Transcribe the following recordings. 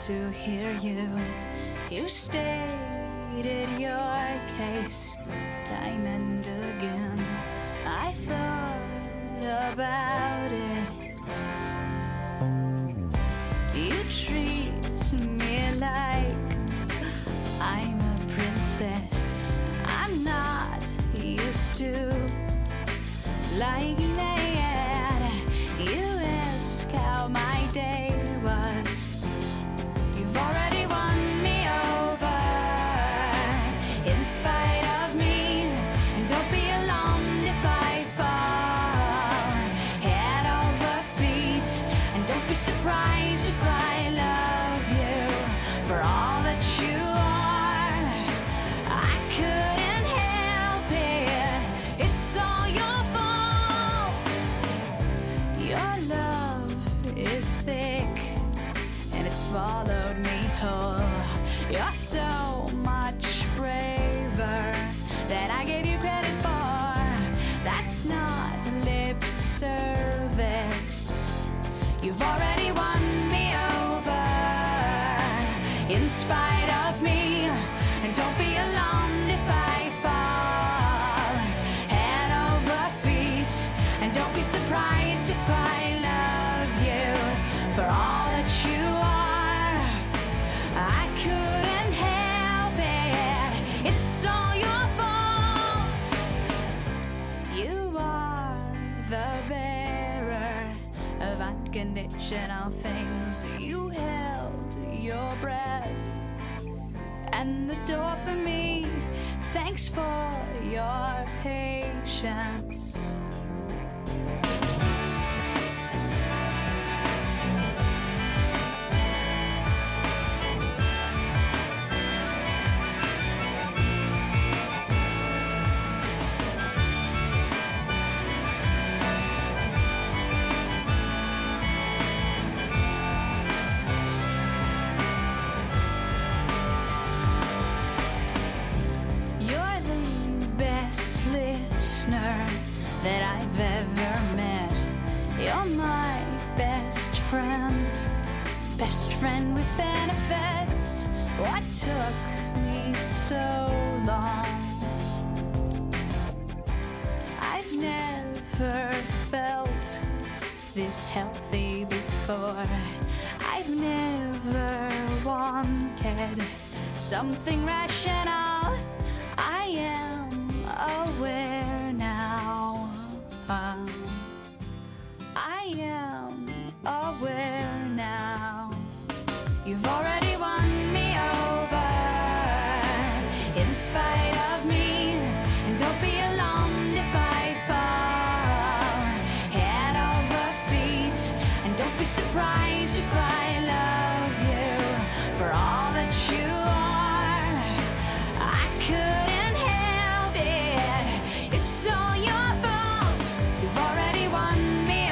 to hear you. You stated your case time and again. I thought about it. You treat me like I'm a princess. I'm not used to like that. You ask how my day was. You've already won me over in spite of me. And don't be alarmed if I fall head over feet. And don't be surprised if I love you for all that you are. I couldn't help it. It's all your fault. Your love is thick and it's swallowed me whole. You're so much braver than I gave you credit for. That's not lip service. You've already won me over in spite of me. And don't be alarmed if I fall head over feet. And don't be surprised if I love you for all that you are. I couldn't help it. It's all your fault. You are the bearer of unconditional things. You held your breath and the door for me. Thanks for your patience. You're the best listener that I've ever met. You're my best friend with benefits. What took me so long? I've never felt this healthy before. I've never wanted something rational. I am aware now. I am aware now. You've already won me over in spite of me. And don't be alarmed if I fall head over feet. And don't be surprised if I love you for all that you are. I couldn't help it. It's all your fault. You've already won me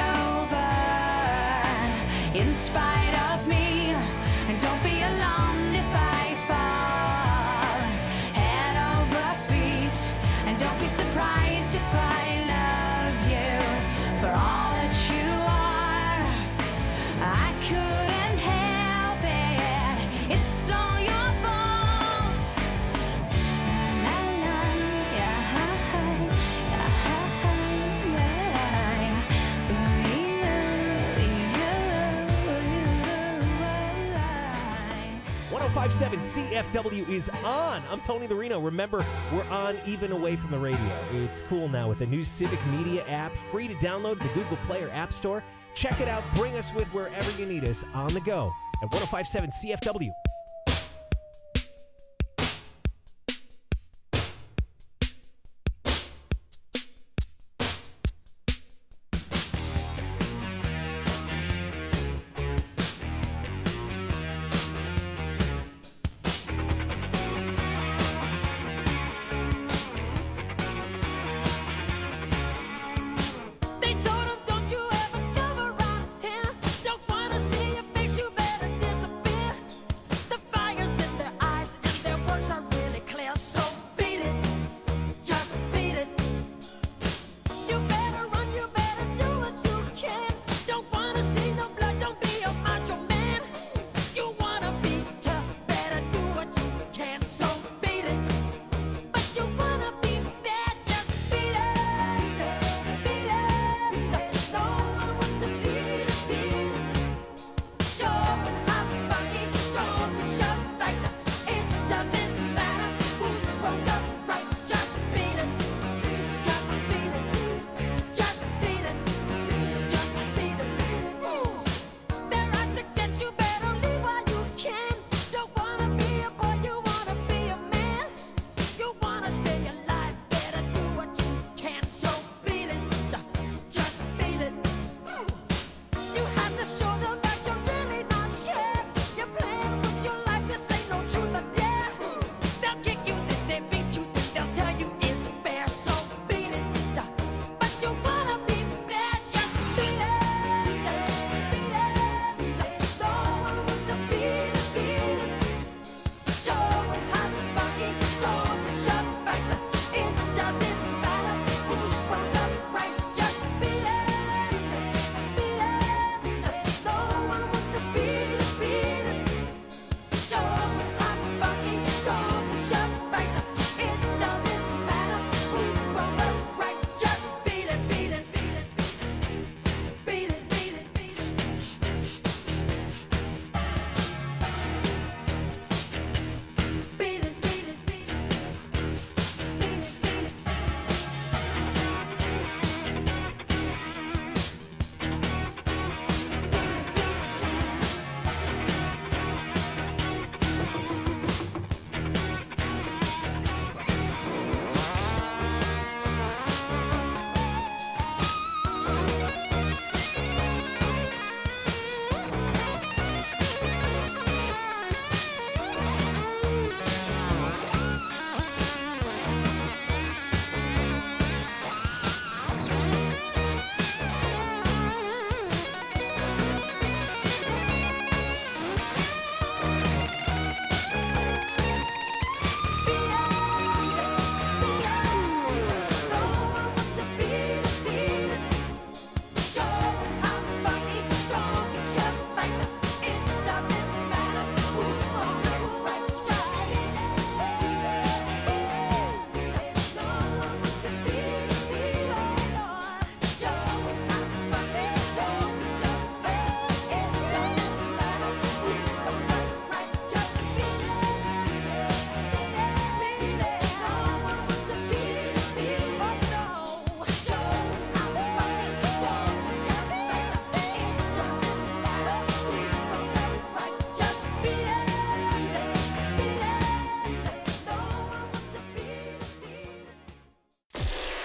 over in spite of me. And don't be alarmed if I fall head over feet. And don't be surprised if I love you for all that you are. I couldn't help it. It's all your fault. La, la, yeah, yeah. 1057 CFW is on. I'm Tony the Reno. Remember, we're on even away from the radio. It's cool now with the new Civic Media app, free to download the Google Play or App Store. Check it out. Bring us with wherever you need us on the go at 1057 CFW. They told him, don't you ever come around here. Don't wanna see your face, you better disappear.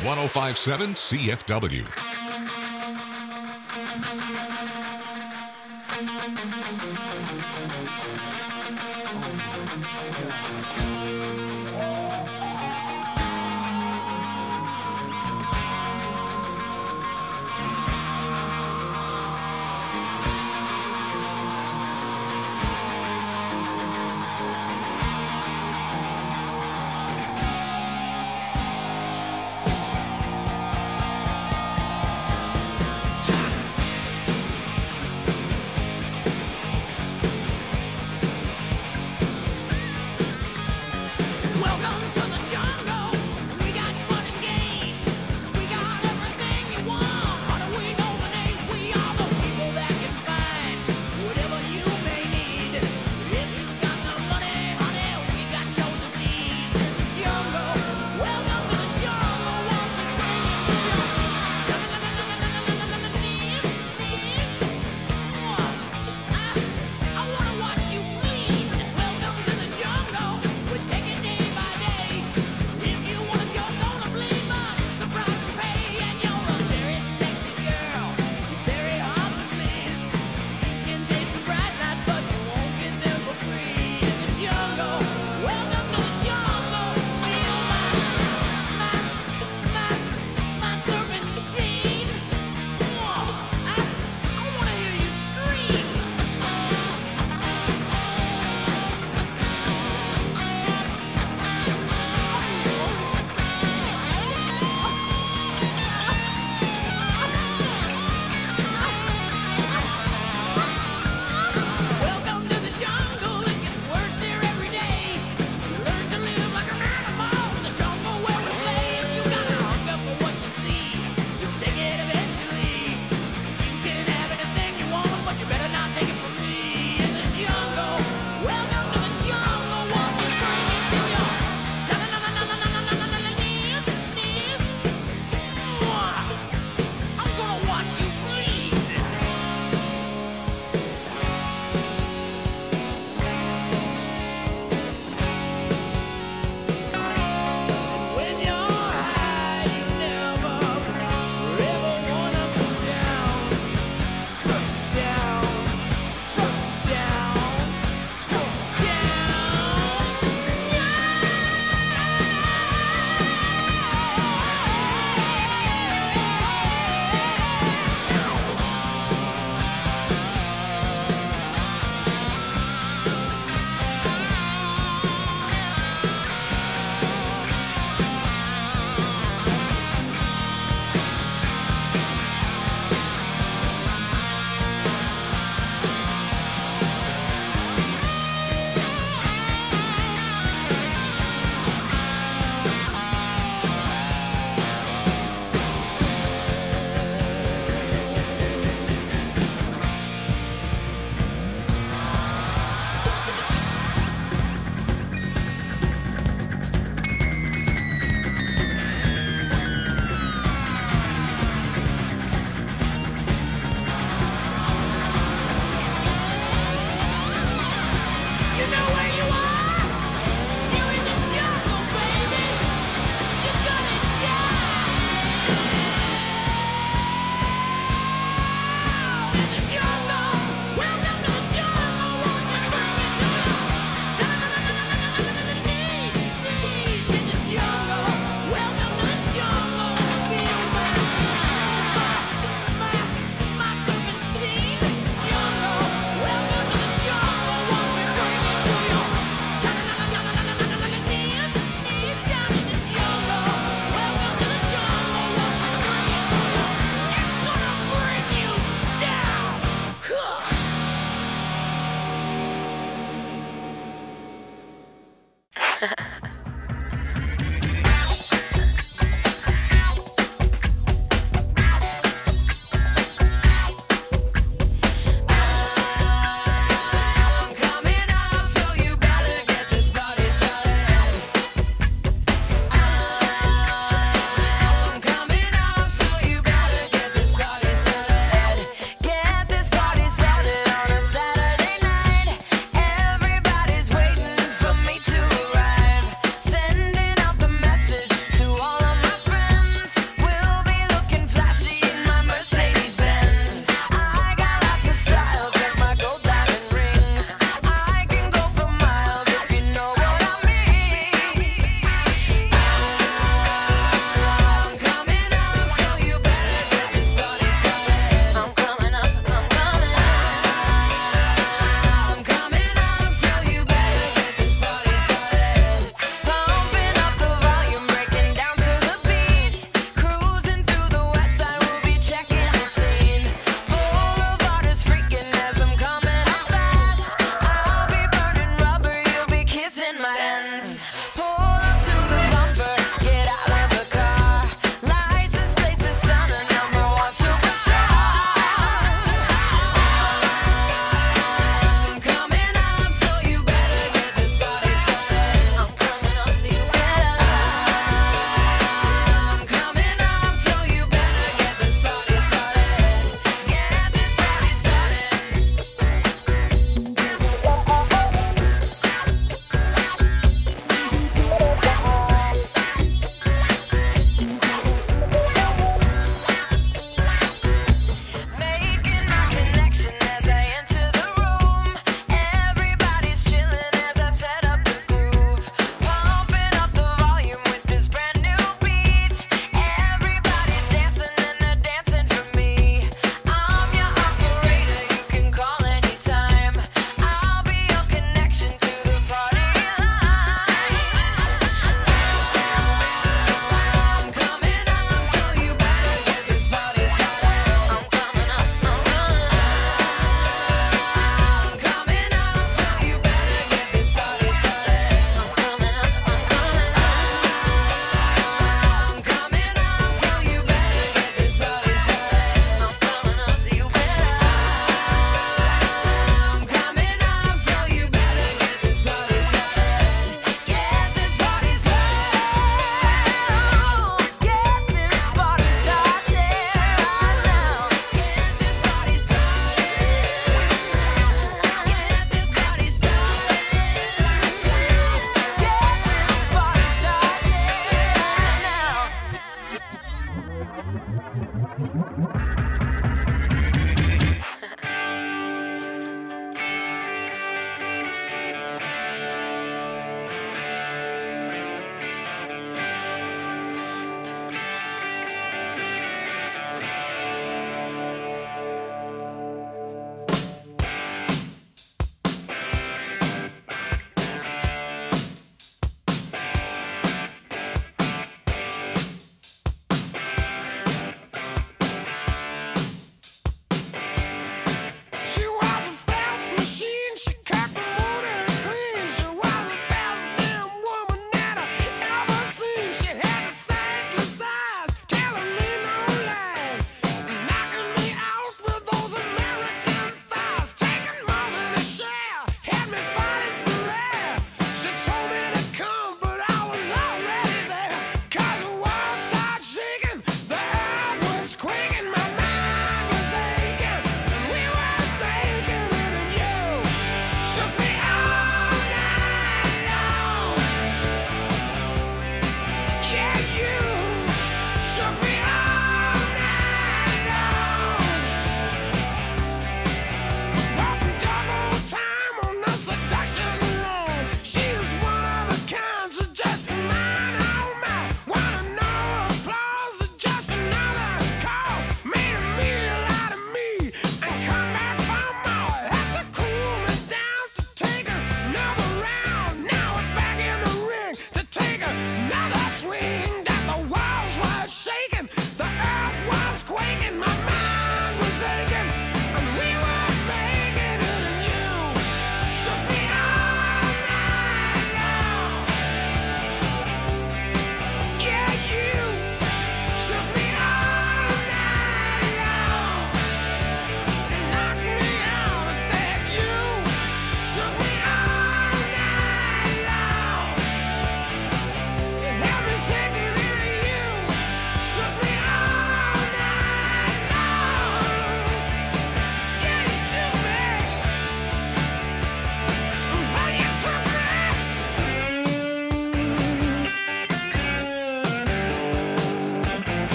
1057 CFW. Welcome to the jungle.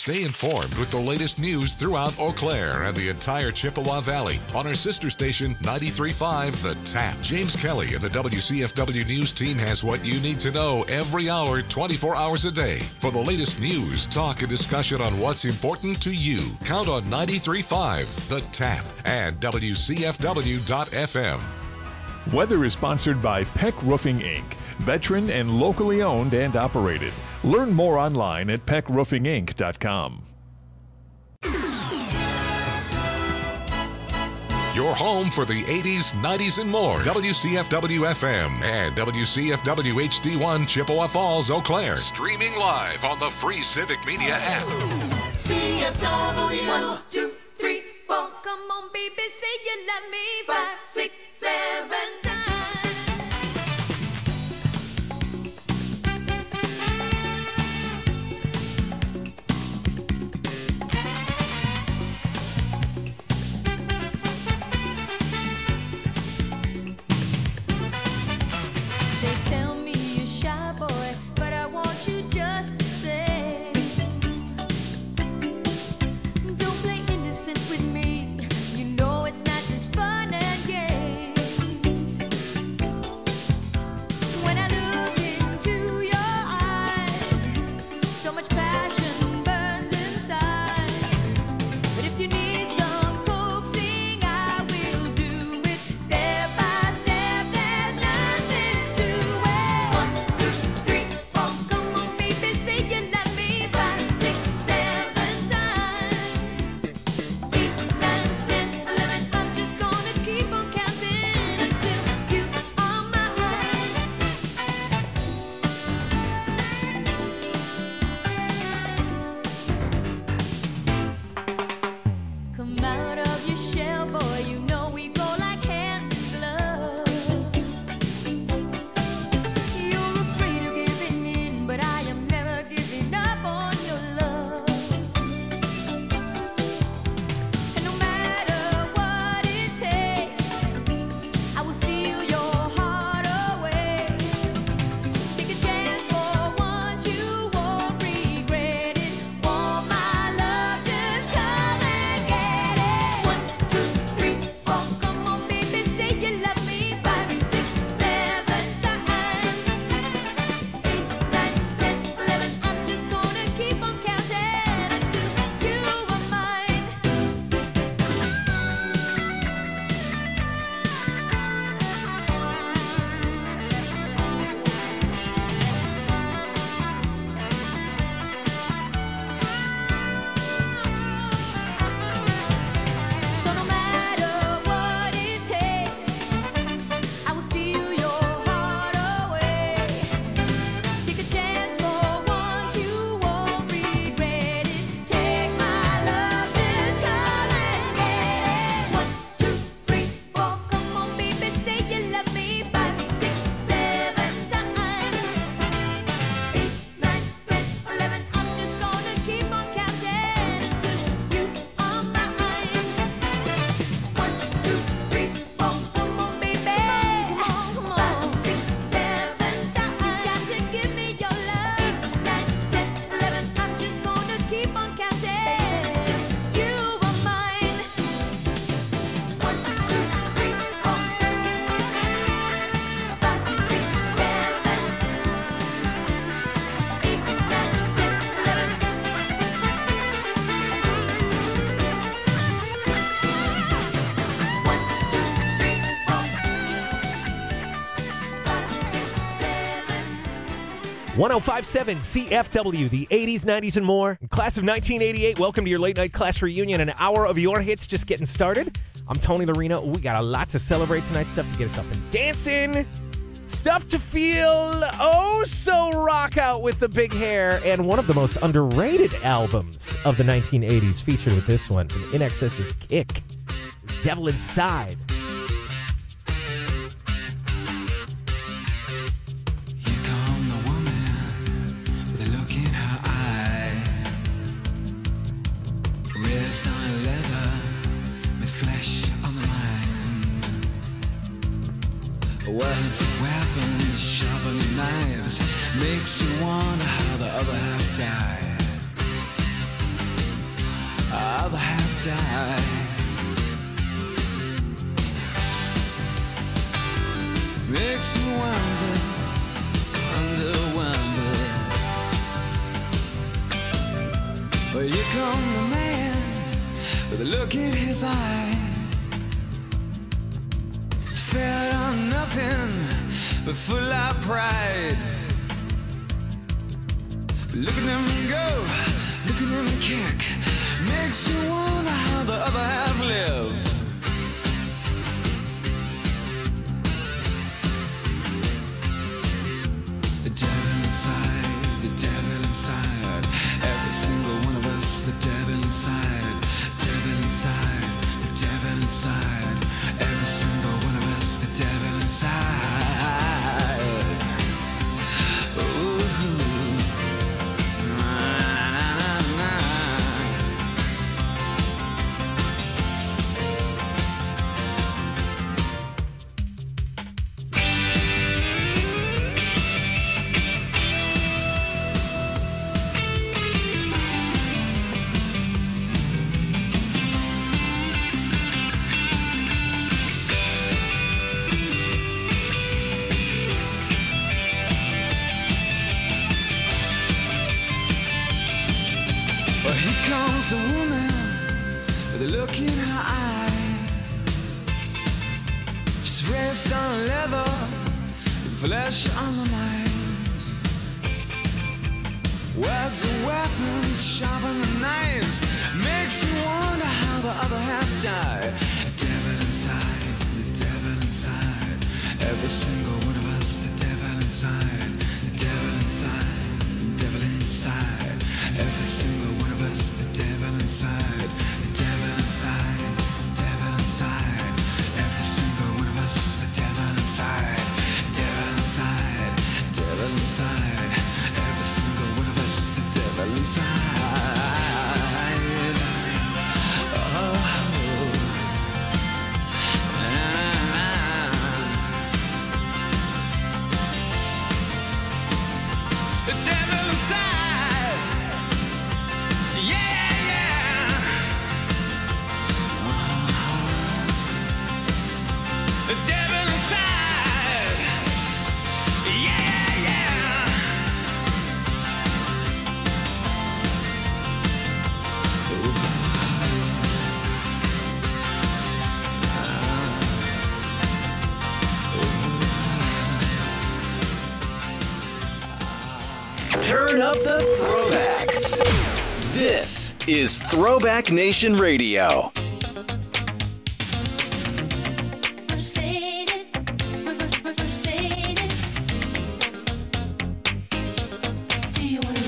Stay informed with the latest news throughout Eau Claire and the entire Chippewa Valley on our sister station 93.5 The Tap. James Kelly and the WCFW News team has what you need to know every hour, 24 hours a day. For the latest news, talk, and discussion on what's important to you, count on 93.5 The Tap and WCFW.FM. Weather is sponsored by Peck Roofing, Inc., veteran and locally owned and operated. Learn more online at peckroofinginc.com. Your home for the 80s, 90s, and more. WCFW-FM and WCFW HD1 Chippewa Falls, Eau Claire. Streaming live on the free Civic Media app. CFW. 1, 2, 3, 4. Come on, baby, say you love me. 5, 6, 7 times. They tell me you're shy, boy, but I want you just to say, don't play innocent with me. You know it's not just fun and games. When I look into your eyes, so much passion burns inside. But if you need some coaxing, I will do it step by step. There's nothing to it. 1, 2, 3, 4. Come on, baby, say you love me. 5, 6, 7 times. 8, 9, 10, 11. I'm just gonna keep on counting until you are mine. Come out of your shell, boy. You know we go like hand in glove. You're afraid of giving in, but I am never giving up on your love. And no matter what it takes, I will steal your heart away. Take a chance for once, you won't regret it. Want my love, just come and get it. 1, 2, 3, 4. Come on, baby, say you love me. 5, 6, 7 times. 8, 9, 10, 11. I'm just gonna keep on counting until you are mine. So no matter what it takes, I will steal your heart away. Take a chance for once, you won't regret it. Take my love, just come and get it. 1, 2, 3, 4. Come on, baby, say you love me. 5, 6, 7 times. 8, 9, 10, 11. I'm just gonna keep on counting until you are mine. 1, 2, 3, 4. Come on, baby. Come on. 5, 6, 7 times. You got to give me your love. 8, 9, 10, 11. I'm just gonna keep on counting. You are mine. 1, 2, 3, 4. 5, 6, 7. 8, 9, 10, 11. 1, 2, 3, 4. 5, 6, 7. 1057 CFW, the 80s, 90s, and more. Class of 1988, welcome to your late night class reunion. An hour of your hits just getting started. I'm Tony Lorino. We got a lot to celebrate tonight. Stuff to get us up and dancing. Stuff to feel oh so rock out with the big hair. And one of the most underrated albums of the 1980s featured with this one, from INXS's Kick, Devil Inside. Here come the woman with a look in her eye. Wrist on leather with flesh on the line. Words, weapons, sharpened knives makes you wonder how the other half died. Well, here come the man with a look in his eye. It's fed on nothing but full of pride. Look at him go, look at him kick. Makes you wonder how the other half live. The devil inside, the devil inside. Every single one of us, the devil inside. Devil inside, the devil inside. Every single one of us, the devil inside. Ooh. A woman with a look in her eye. She's raised on leather, with flesh on the mind. Words are weapons, sharpen the knives. Makes you wonder how the other half died. The devil inside, the devil inside. Every single one of us, the devil inside. The devil inside, the devil inside. Every single one of us, the devil inside. The devil inside, devil inside. Every single one of us, the devil inside. Devil inside, devil inside. Every single one of us, the devil inside. The devil inside. Yeah, yeah. The devil inside. Yeah, yeah. Turn up the throwbacks. This is Throwback Nation Radio. Mercedes, Mercedes. Do you want to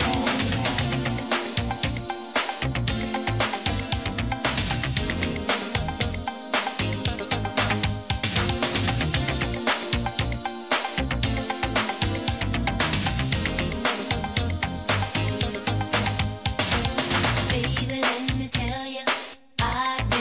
baby, let me tell you, I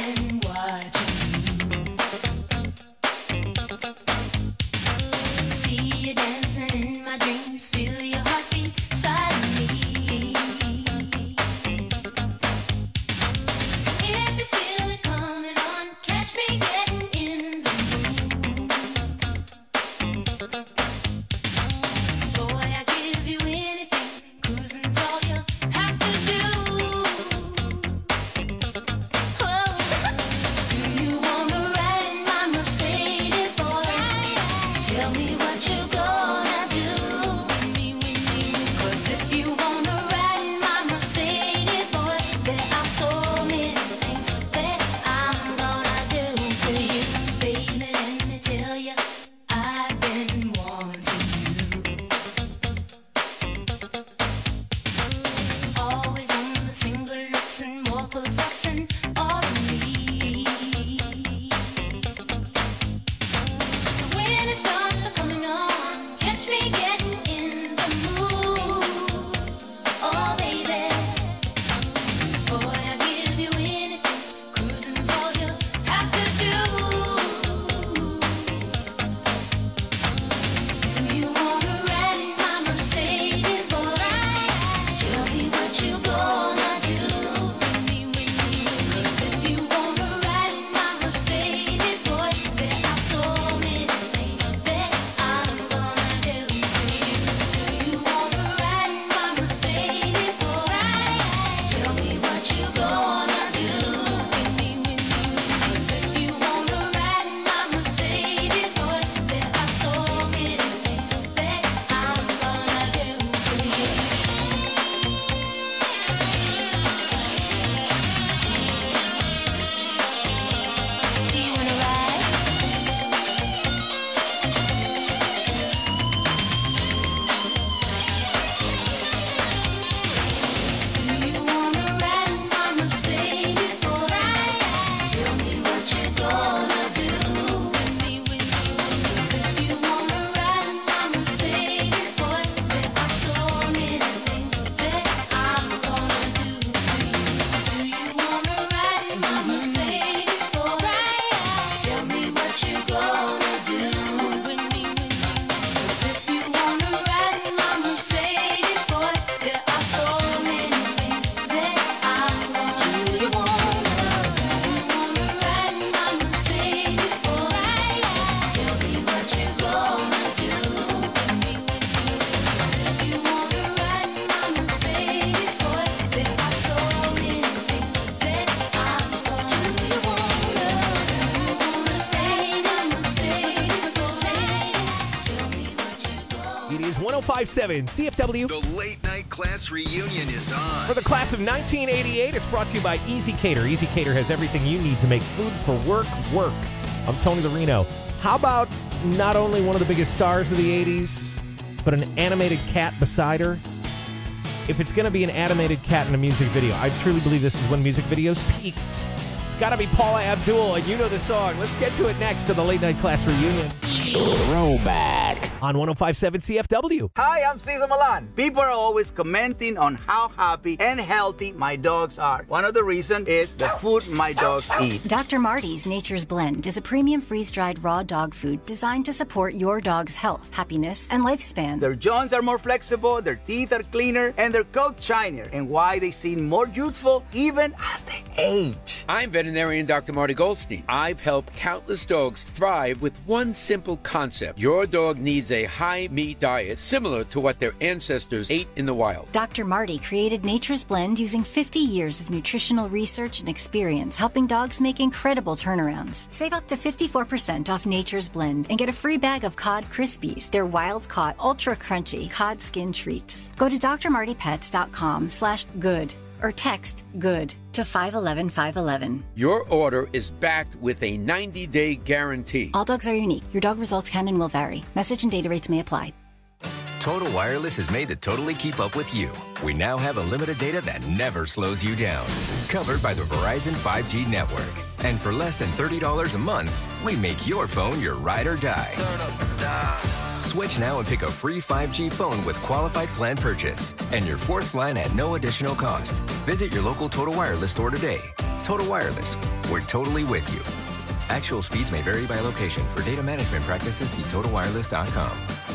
1057 CFW. The late night class reunion is on. For the class of 1988, it's brought to you by Easy Cater. Easy Cater has everything you need to make food for work work. I'm Tony the Reno. How about not only one of the biggest stars of the 80s, but an animated cat beside her? If it's going to be an animated cat in a music video, I truly believe this is when music videos peaked. It's got to be Paula Abdul, and you know the song. Let's get to it next to the late night class reunion. Throwback on 1057 CFW. Hi, I'm Cesar Milan. People are always commenting on how happy and healthy my dogs are. One of the reasons is the food my dogs eat. Dr. Marty's Nature's Blend is a premium freeze-dried raw dog food designed to support your dog's health, happiness, and lifespan. Their joints are more flexible, their teeth are cleaner, and their coats shinier, and why they seem more youthful even as they age. I'm veterinarian Dr. Marty Goldstein. I've helped countless dogs thrive with one simple concept. Your dog needs a high-meat diet similar to what their ancestors ate in the wild. Dr. Marty created Nature's Blend using 50 years of nutritional research and experience, helping dogs make incredible turnarounds. Save up to 54% off Nature's Blend and get a free bag of Cod Krispies, their wild-caught, ultra-crunchy cod skin treats. Go to drmartypets.com/good or text GOOD to 511-511. Your order is backed with a 90-day guarantee. All dogs are unique. Your dog results can and will vary. Message and data rates may apply. Total Wireless is made to totally keep up with you. We now have unlimited data that never slows you down. Covered by the Verizon 5G network. And for less than $30 a month, we make your phone your ride or die. Switch now and pick a free 5G phone with qualified plan purchase. And your fourth line at no additional cost. Visit your local Total Wireless store today. Total Wireless, we're totally with you. Actual speeds may vary by location. For data management practices, see TotalWireless.com.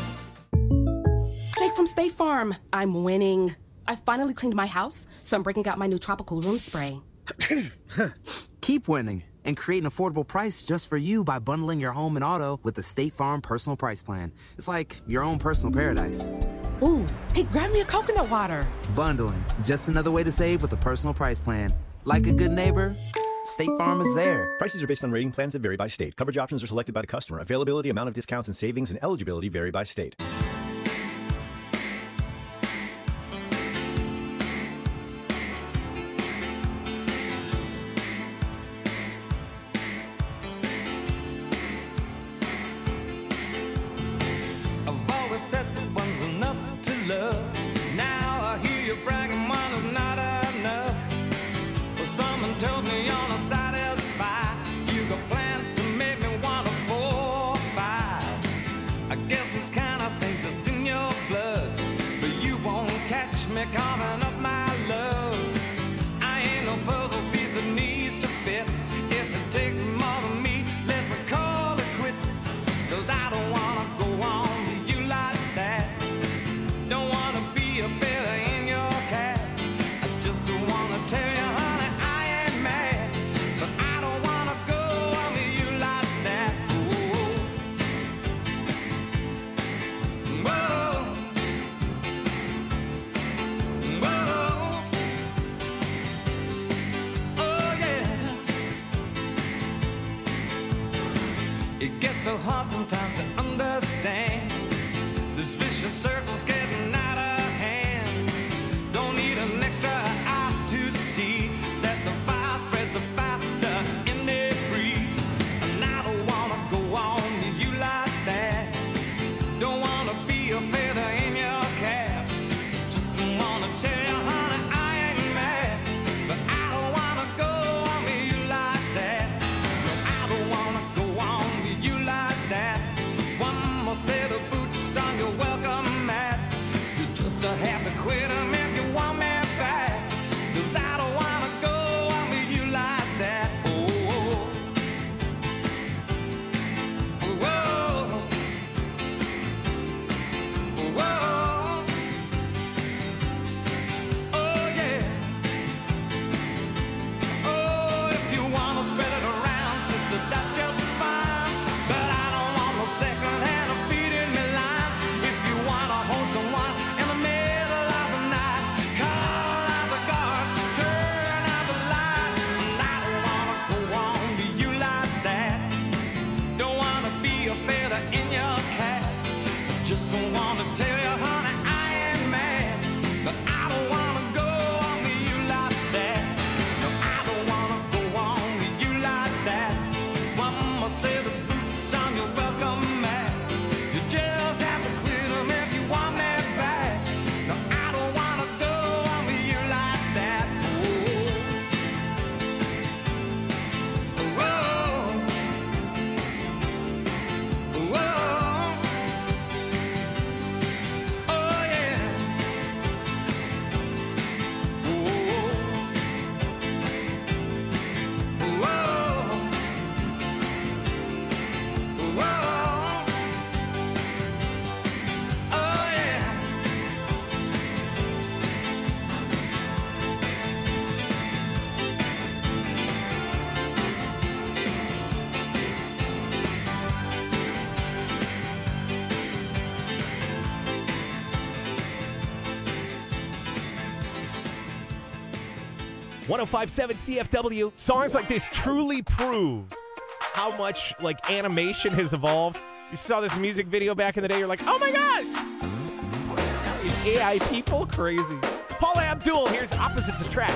Jake from State Farm. I'm winning. I finally cleaned my house, so I'm breaking out my new tropical room spray. Keep winning and create an affordable price just for you by bundling your home and auto with the State Farm Personal Price Plan. It's like your own personal paradise. Ooh, hey, grab me a coconut water. Bundling, just another way to save with the Personal Price Plan. Like a good neighbor, State Farm is there. Prices are based on rating plans that vary by state. Coverage options are selected by the customer. Availability, amount of discounts and savings, and eligibility vary by state. It gets so hard sometimes to understand. This vicious circle's getting out of hand. Don't need an extra eye to see that the fire spreads faster in the breeze. And I don't wanna go on to you like that. Don't wanna be a feather in your cap. Just wanna tell you, honey, I ain't mad. But I don't wanna go on to you like that. No, I don't wanna go on to you like that. One more set of boots on your welcome mat. 1057 CFW. Songs like this truly prove how much like animation has evolved. You saw this music video back in the day, you're like, oh my gosh! These AI people, crazy. Paula Abdul, here's Opposites Attract.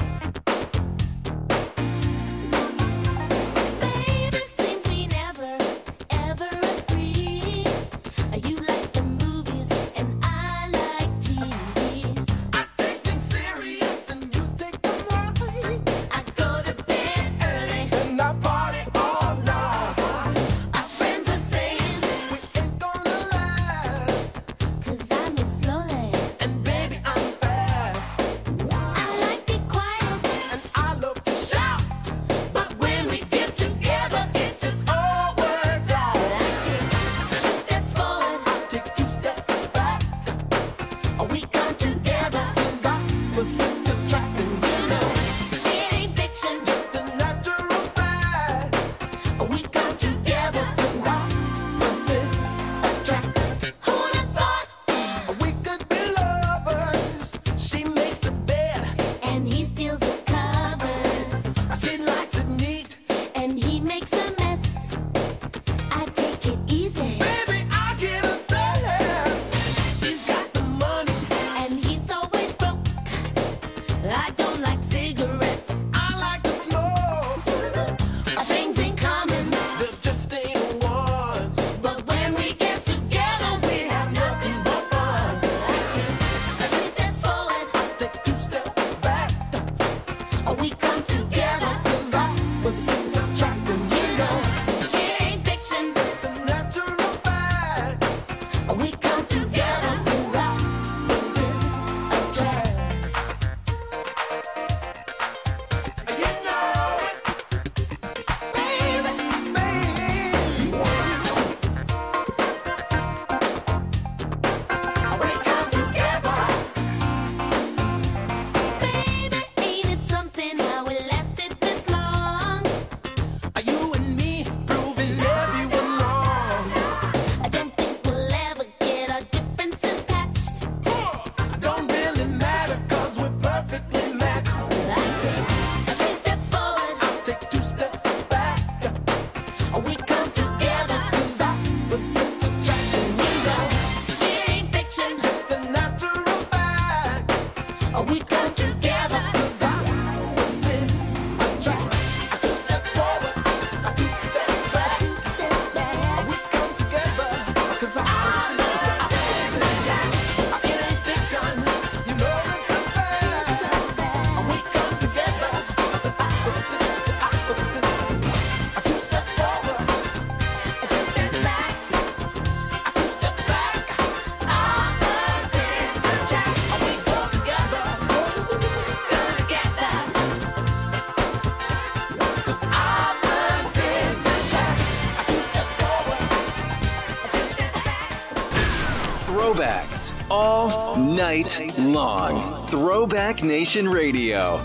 Throwbacks all night long. Throwback Nation Radio.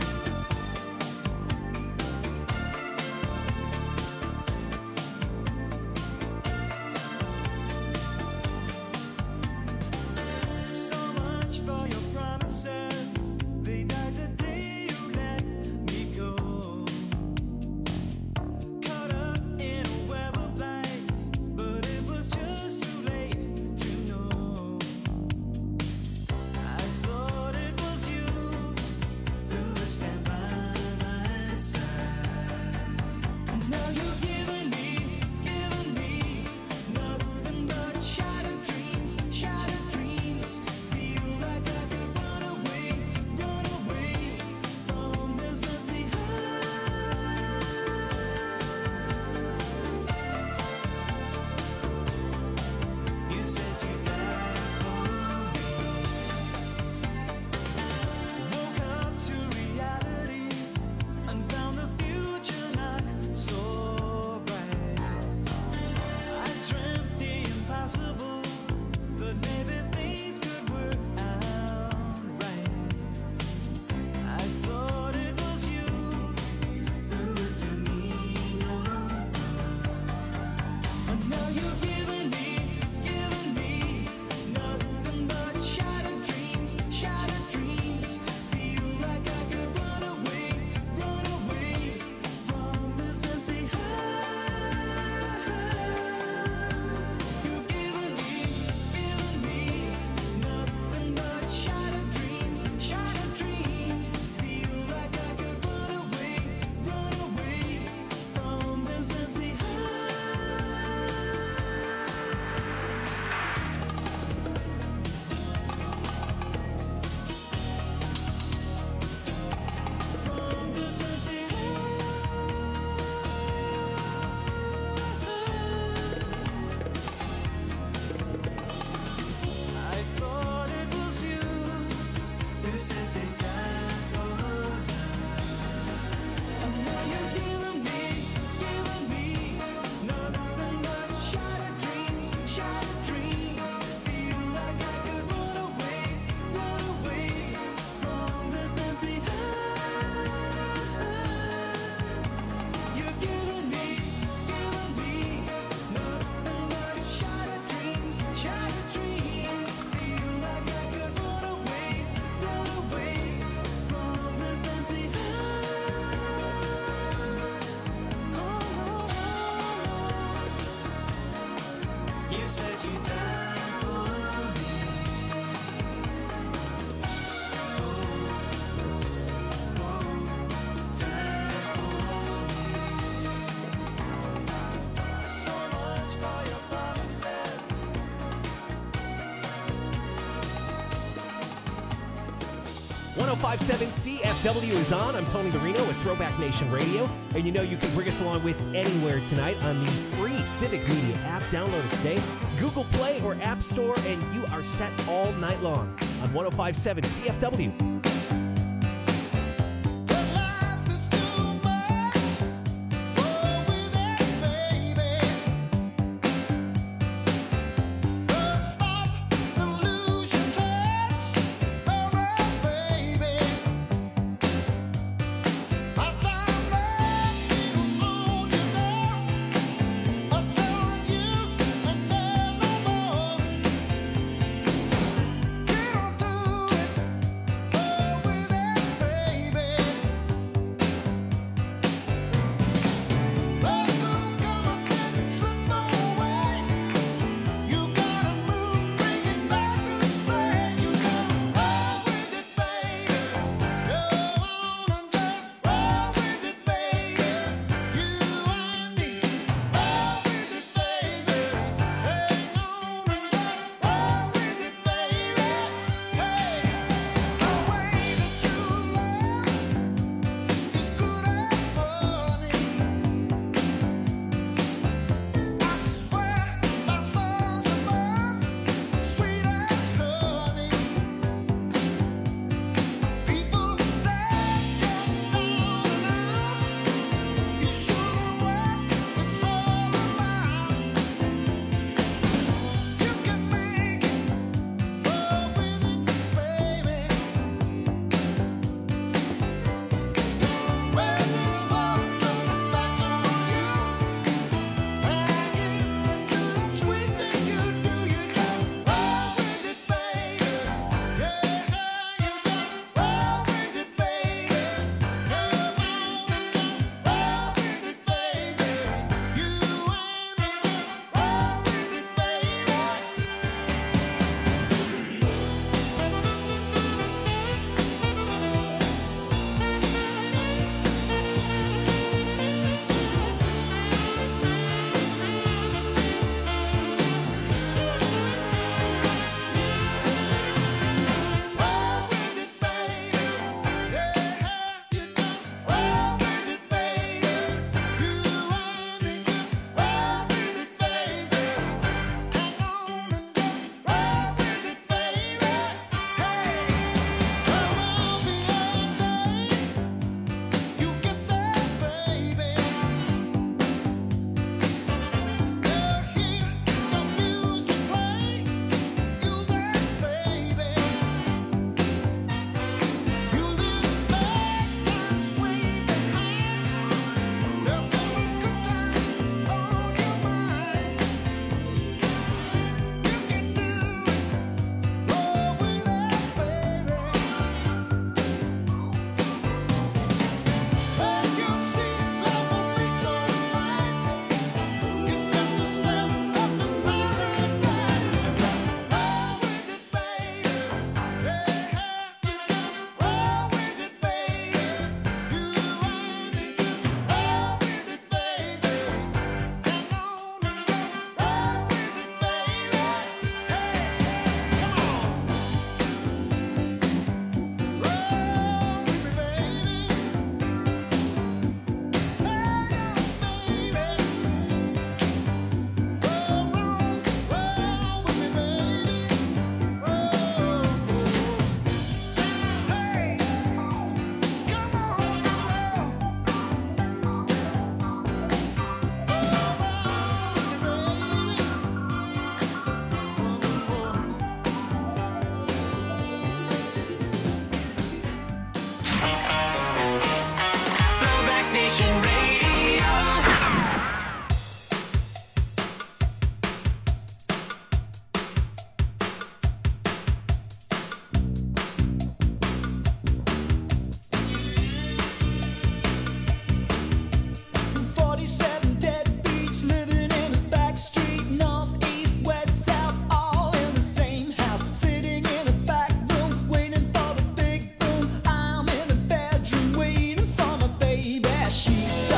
Through the 1057 CFW is on. I'm Tony Marino with Throwback Nation Radio. And you know you can bring us along with anywhere tonight on the free Civic Media app. Download it today. Google Play or App Store, and you are set all night long on 1057 CFW. She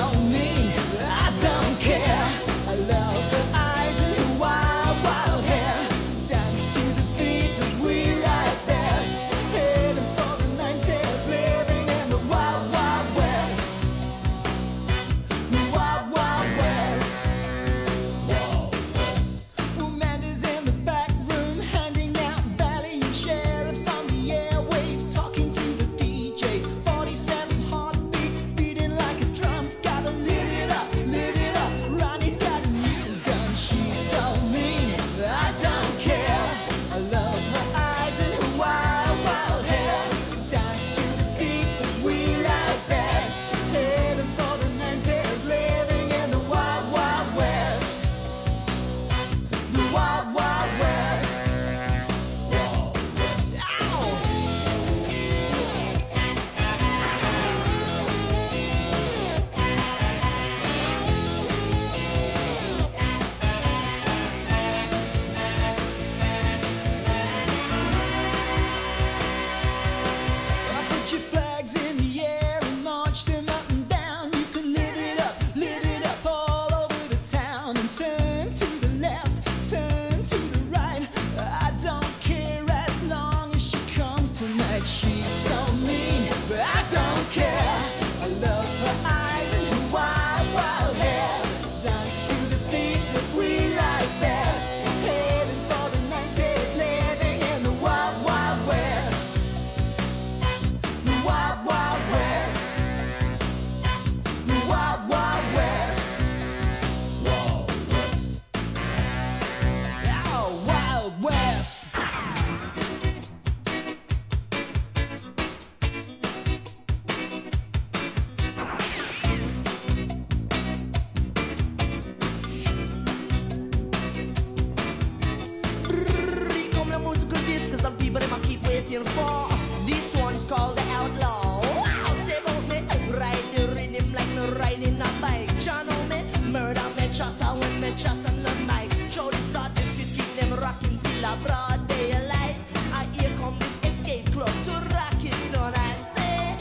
kill for. This one's called the outlaw. Say about me, ride the rhythm like me riding a bike. Channel me, murder me, chatter when me chat on the mic. Show this artist to keep them rocking till a broad daylight. And here come this escape club to rock it so I say.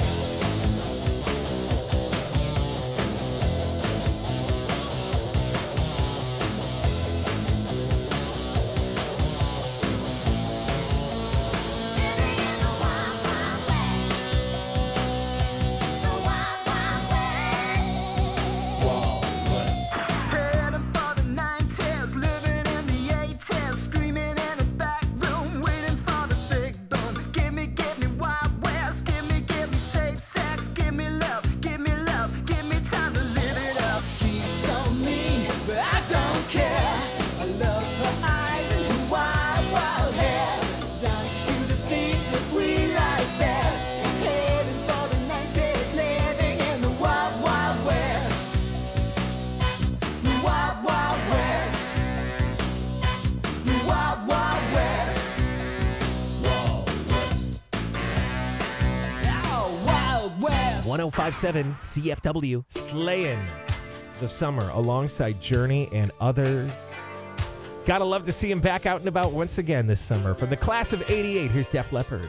West. 1057 CFW, slaying the summer alongside Journey and others. Gotta love to see him back out and about once again this summer. From the class of 88, here's Def Leppard.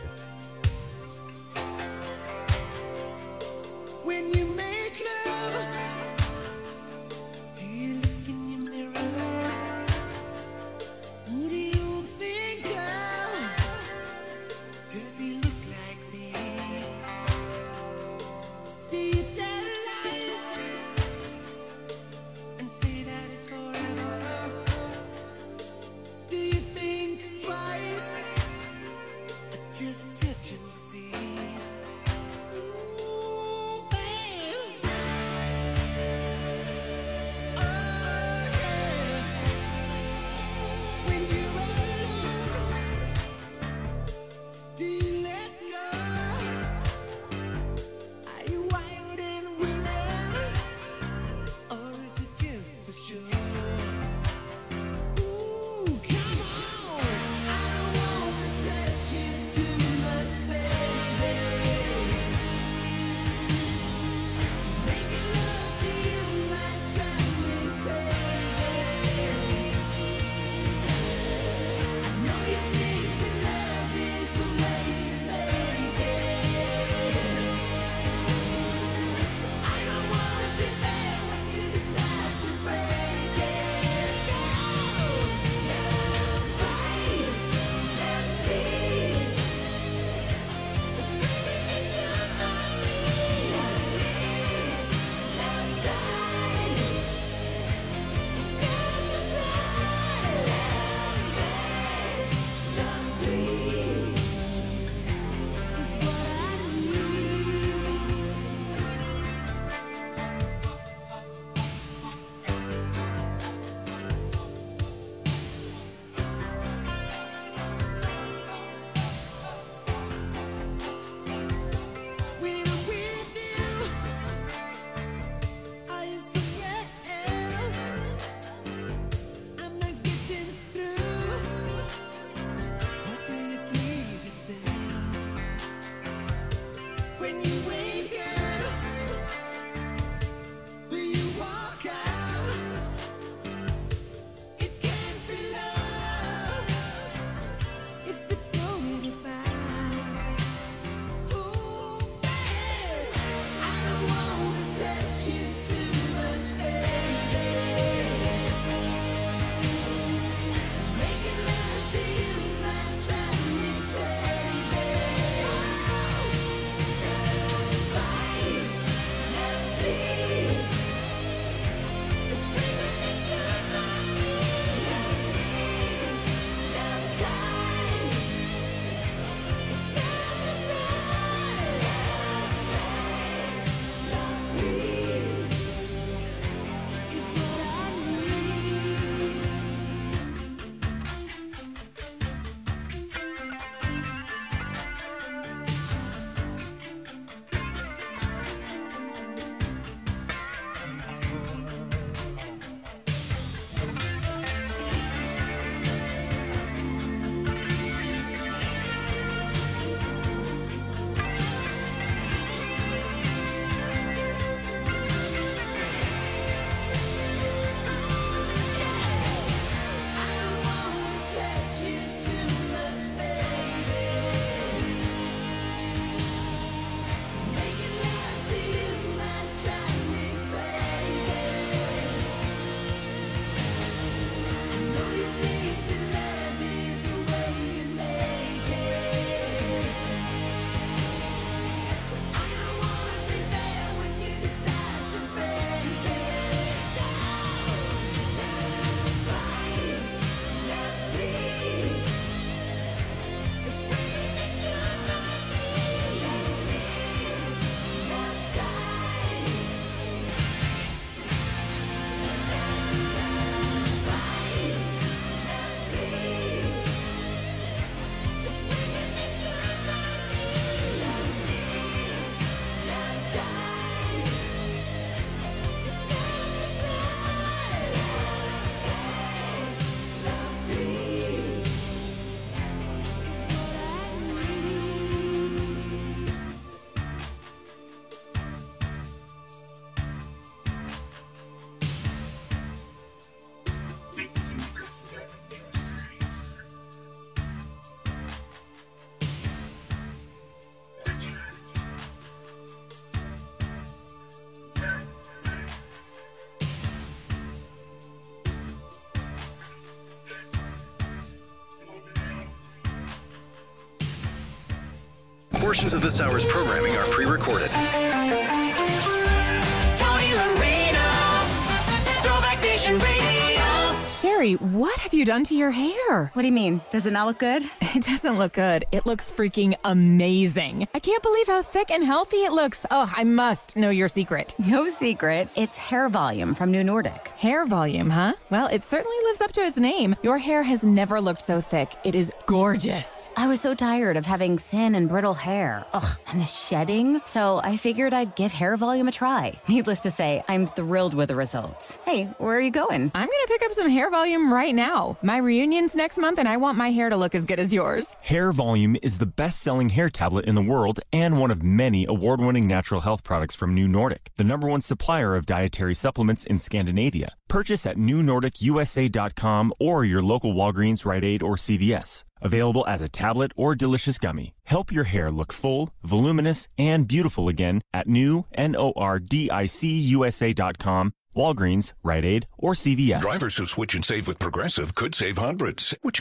When you make love, do you look in your mirror? Who do you think of? Does he look like me? Do you tell lies and say that it's forever? Do you think twice? Or just touch and see? Ooh, babe. Portions of this hour's programming are pre-recorded. Tony Lorena, Throwback Nation Radio. Sherry, what have you done to your hair? What do you mean? Does it not look good? It doesn't look good. It looks freaking amazing. I can't believe how thick and healthy it looks. Oh, I must know your secret. No secret. It's Hair Volume from New Nordic. Hair volume, huh? Well, it certainly lives up to its name. Your hair has never looked so thick. It is gorgeous. I was so tired of having thin and brittle hair. Ugh, and the shedding. So I figured I'd give Hair Volume a try. Needless to say, I'm thrilled with the results. Hey, where are you going? I'm going to pick up some Hair Volume right now. My reunion's next month, and I want my hair to look as good as yours. Hair Volume is the best-selling hair tablet in the world and one of many award-winning natural health products from New Nordic, the #1 supplier of dietary supplements in Scandinavia. Purchase at newnordicusa.com or your local Walgreens, Rite Aid, or CVS. Available as a tablet or delicious gummy. Help your hair look full, voluminous, and beautiful again at newnordicusa.com, Walgreens, Rite Aid, or CVS. Drivers who switch and save with Progressive could save hundreds. Which